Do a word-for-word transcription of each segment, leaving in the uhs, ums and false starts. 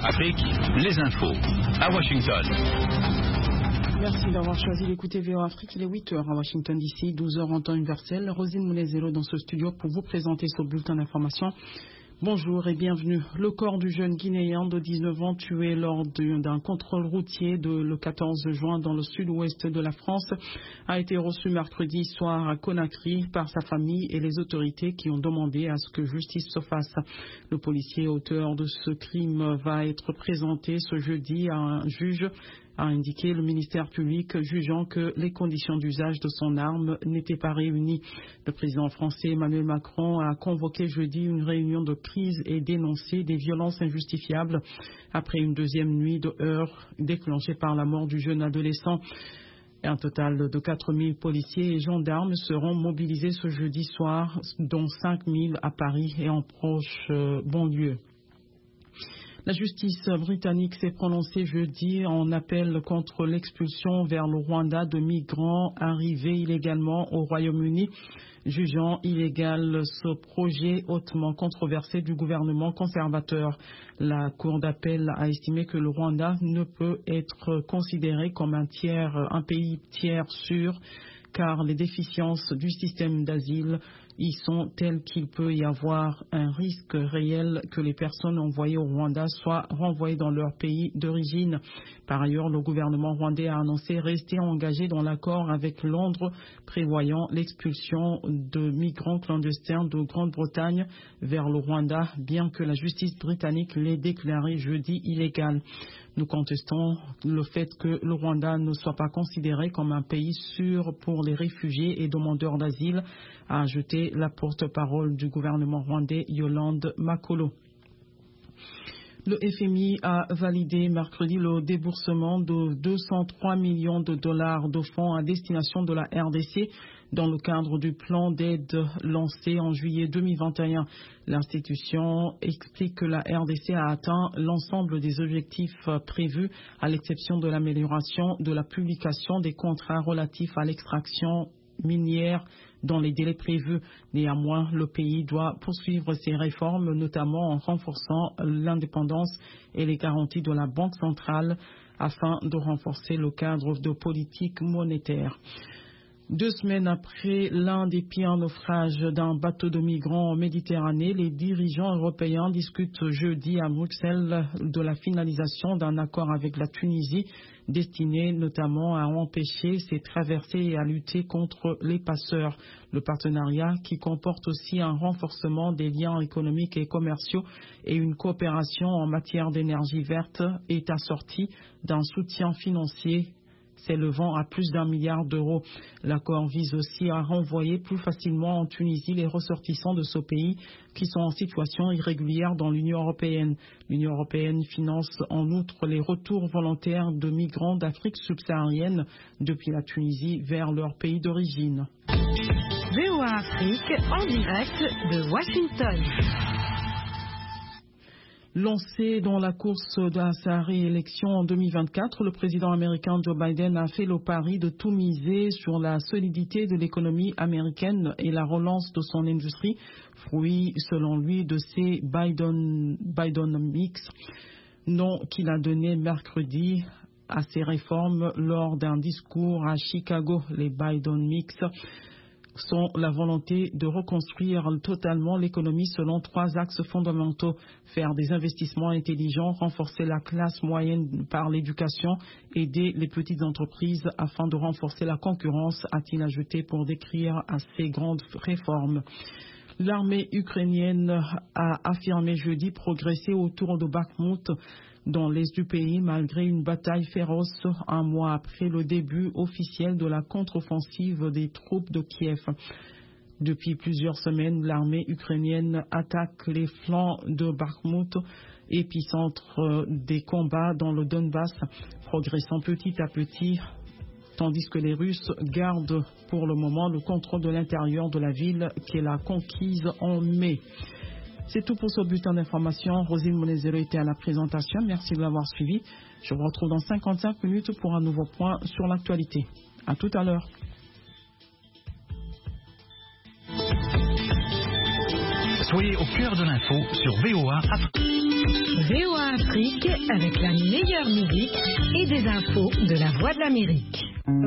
Afrique, les infos à Washington. Merci d'avoir choisi d'écouter V O A Afrique. Il est huit heures à Washington D C, douze heures en temps universel. Rosine Moulezelo dans ce studio pour vous présenter ce bulletin d'information. Bonjour et bienvenue. Le corps du jeune Guinéen de dix-neuf ans tué lors d'un contrôle routier de le quatorze juin dans le sud-ouest de la France a été reçu mercredi soir à Conakry par sa famille et les autorités qui ont demandé à ce que justice se fasse. Le policier auteur de ce crime va être présenté ce jeudi à un juge, a indiqué le ministère public, jugeant que les conditions d'usage de son arme n'étaient pas réunies. Le président français Emmanuel Macron a convoqué jeudi une réunion de crise et dénoncé des violences injustifiables après une deuxième nuit de heurts déclenchée par la mort du jeune adolescent. Un total de quatre mille policiers et gendarmes seront mobilisés ce jeudi soir, dont cinq mille à Paris et en proche euh, banlieue. La justice britannique s'est prononcée jeudi en appel contre l'expulsion vers le Rwanda de migrants arrivés illégalement au Royaume-Uni, jugeant illégal ce projet hautement controversé du gouvernement conservateur. La Cour d'appel a estimé que le Rwanda ne peut être considéré comme un tiers, un pays tiers sûr, car les déficiences du système d'asile y sont telles qu'il peut y avoir un risque réel que les personnes envoyées au Rwanda soient renvoyées dans leur pays d'origine. Par ailleurs, le gouvernement rwandais a annoncé rester engagé dans l'accord avec Londres prévoyant l'expulsion de migrants clandestins de Grande-Bretagne vers le Rwanda, bien que la justice britannique l'ait déclaré jeudi illégal. Nous contestons le fait que le Rwanda ne soit pas considéré comme un pays sûr pour les réfugiés et demandeurs d'asile, a ajouté la porte-parole du gouvernement rwandais Yolande Makolo. Le F M I a validé mercredi le déboursement de deux cent trois millions de dollars de fonds à destination de la R D C dans le cadre du plan d'aide lancé en juillet deux mille vingt et un. L'institution explique que la R D C a atteint l'ensemble des objectifs prévus, à l'exception de l'amélioration de la publication des contrats relatifs à l'extraction minière dans les délais prévus. Néanmoins, le pays doit poursuivre ses réformes, notamment en renforçant l'indépendance et les garanties de la Banque centrale afin de renforcer le cadre de politique monétaire. Deux semaines après l'un des pires naufrages d'un bateau de migrants en Méditerranée, les dirigeants européens discutent jeudi à Bruxelles de la finalisation d'un accord avec la Tunisie, destiné notamment à empêcher ces traversées et à lutter contre les passeurs. Le partenariat, qui comporte aussi un renforcement des liens économiques et commerciaux et une coopération en matière d'énergie verte, est assorti d'un soutien financier s'élevant à plus d'un milliard d'euros. L'accord vise aussi à renvoyer plus facilement en Tunisie les ressortissants de ce pays qui sont en situation irrégulière dans l'Union européenne. L'Union européenne finance en outre les retours volontaires de migrants d'Afrique subsaharienne depuis la Tunisie vers leur pays d'origine. V O A Afrique en direct de Washington. Lancé dans la course de sa réélection en deux mille vingt-quatre, le président américain Joe Biden a fait le pari de tout miser sur la solidité de l'économie américaine et la relance de son industrie, fruit selon lui de ses Biden, Bidenomics, nom qu'il a donné mercredi à ses réformes lors d'un discours à Chicago. Les Bidenomics sont la volonté de reconstruire totalement l'économie selon trois axes fondamentaux: faire des investissements intelligents, renforcer la classe moyenne par l'éducation, aider les petites entreprises afin de renforcer la concurrence, a-t-il ajouté pour décrire à ces grandes réformes. L'armée ukrainienne a affirmé jeudi progresser autour de Bakhmut dans l'est du pays, malgré une bataille féroce un mois après le début officiel de la contre-offensive des troupes de Kiev. Depuis plusieurs semaines, l'armée ukrainienne attaque les flancs de Bakhmut, épicentre des combats dans le Donbass, progressant petit à petit, tandis que les Russes gardent pour le moment le contrôle de l'intérieur de la ville qu'elle a conquise en mai. C'est tout pour ce bulletin d'information. Rosine Moulezelo était à la présentation. Merci de l'avoir suivi. Je vous retrouve dans cinquante-cinq minutes pour un nouveau point sur l'actualité. À tout à l'heure. Soyez au cœur de l'info sur V O A Afrique. V O A Afrique avec la meilleure musique et des infos de la Voix de l'Amérique.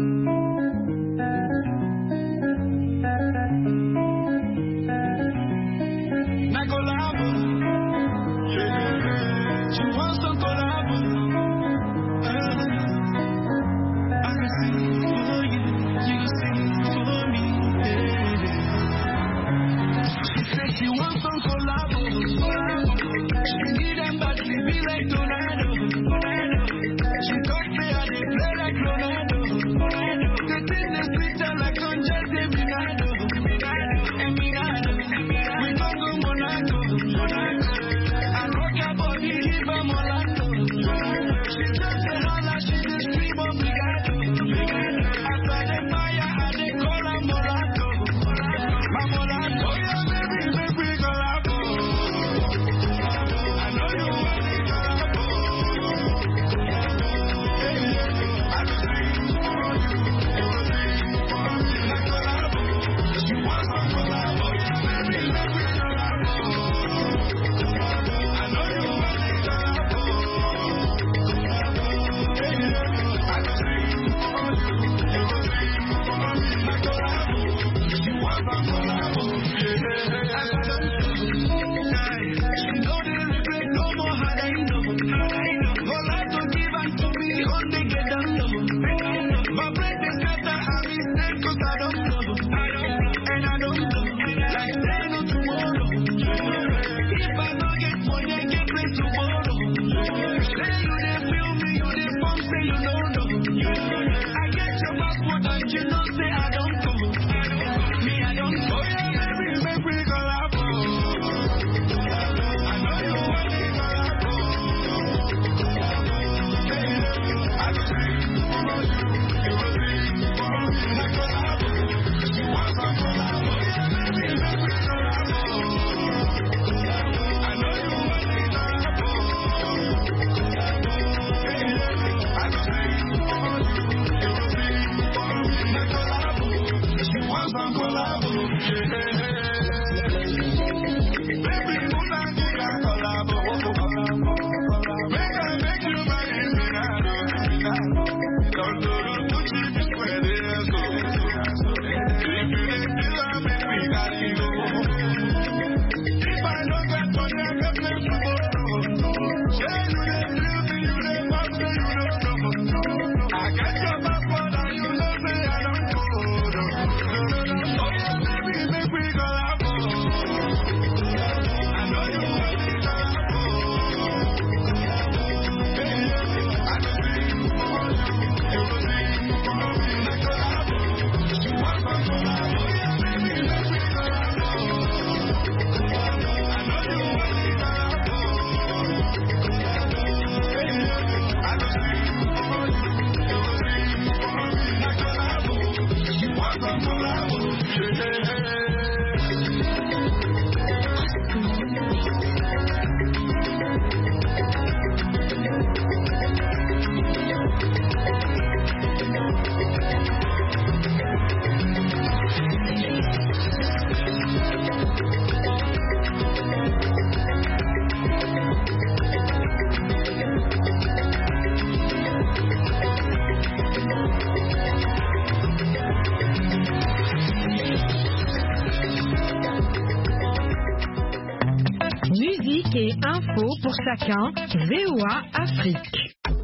Et info pour chacun, V O A Afrique.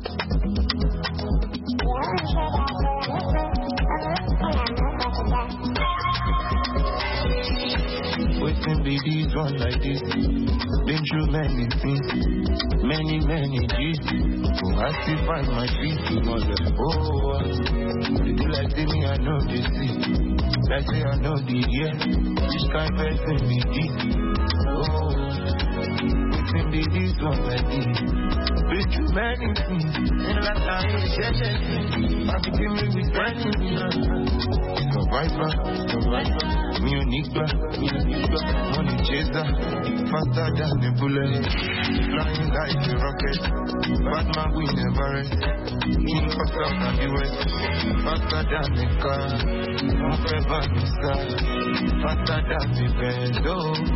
Waiting ladies run like this. Been through many things, many, many G's. So I still find my feet. Oh, they do like say me, I know they see. Like say I know the yeah. This kind of person me deep. Oh, waiting ladies run like this. Been through many things, and like I ain't shed anything. I became me with friends. Survivor, survivor, me unique, me unique. Money chaser, faster than a bullet, flying like a rocket. Bad man we never rest. King of South and the West, faster than a car. Don't ever miss that, faster than a bend. Oh,